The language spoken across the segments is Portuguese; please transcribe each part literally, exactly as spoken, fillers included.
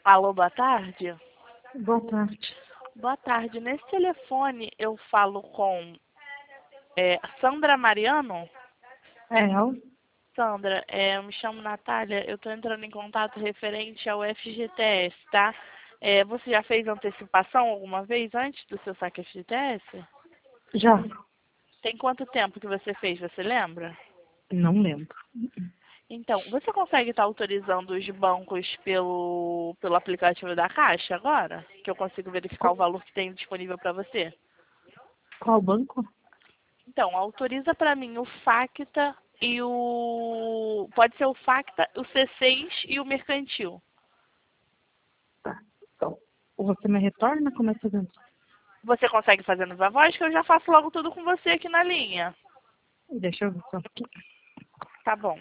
Alô, boa tarde. Boa tarde. Boa tarde. Nesse telefone eu falo com é, Sandra Mariano? É, eu? Sandra, é, eu me chamo Natália, eu estou entrando em contato referente ao F G T S, tá? É, você já fez antecipação alguma vez antes do seu saque F G T S? Já. Tem quanto tempo que você fez, você lembra? Não lembro. Então, você consegue estar autorizando os bancos pelo, pelo aplicativo da Caixa agora? Que eu consigo verificar o Qual, valor que tem disponível para você? qual banco? Então, autoriza para mim o Facta e o... Pode ser o Facta, o C seis e o Mercantil. Tá. Então, você me retorna? Como é que fazendo? Você consegue fazer nos avós que eu já faço logo tudo com você aqui na linha. Deixa eu ver só aqui. Tá bom.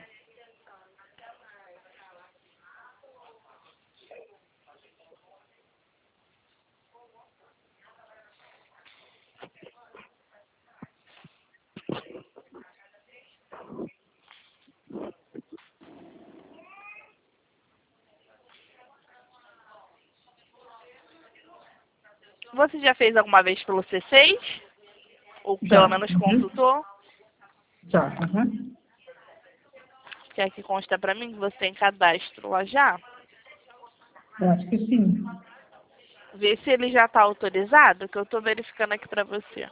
Você já fez alguma vez pelo C seis? Ou pelo Já. menos Uhum. consultou? Já. Uhum. Quer que consta para mim que você tem cadastro lá já? Eu acho que sim. Vê se ele já está autorizado, que eu estou verificando aqui para você.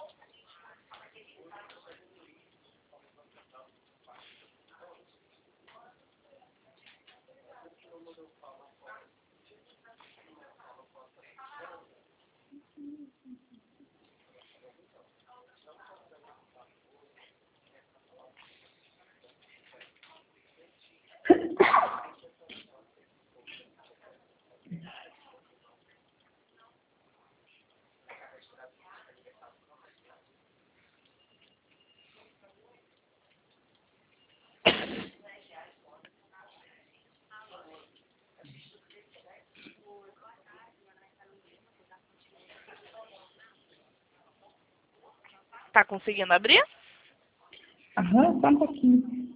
Tá conseguindo abrir? Aham, só um pouquinho.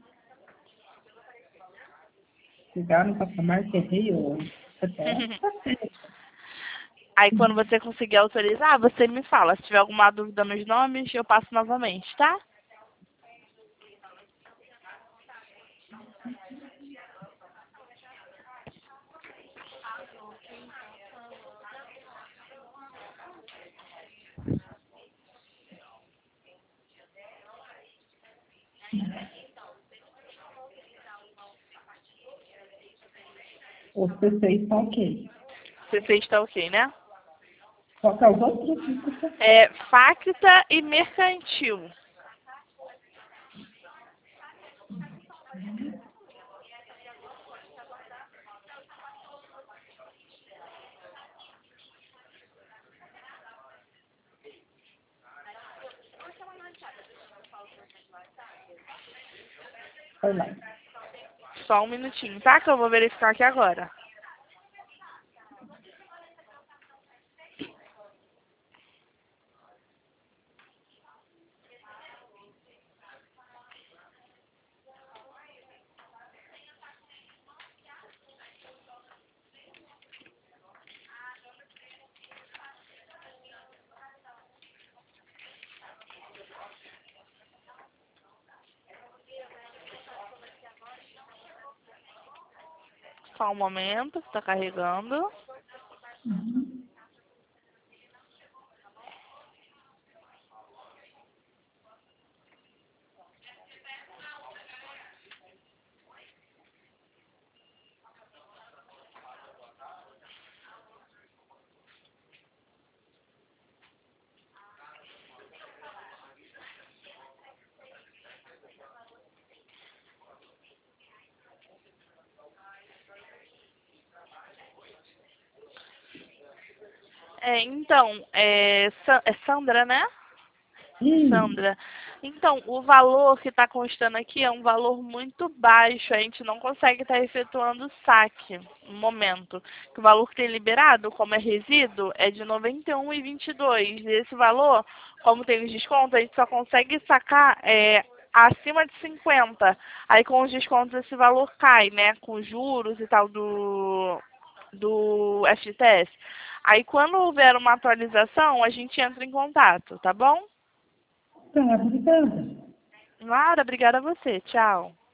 Ligar no patamar que errei o C P F. Tá certo. Aí quando você conseguir autorizar, você me fala. Se tiver alguma dúvida nos nomes, eu passo novamente, tá? O C seis tá ok. C seis está ok, né? Qual que é os outros? Desculpa. É Facta e Mercantil. Vai lá. Só um minutinho, tá? Que eu vou verificar aqui agora. Só um momento, está carregando. É, então, é, Sa- é Sandra, né? Ih, Sandra. Então, o valor que está constando aqui é um valor muito baixo. A gente não consegue estar efetuando o saque no momento. O valor que tem liberado, como é resíduo, é de noventa e um reais e vinte e dois centavos. E esse valor, como tem os descontos, a gente só consegue sacar é, acima de cinquenta. Aí com os descontos esse valor cai, né? Com juros e tal do do F G T S. Aí quando houver uma atualização, a gente entra em contato, tá bom? Tá, obrigada. Nada, obrigada a você. Tchau.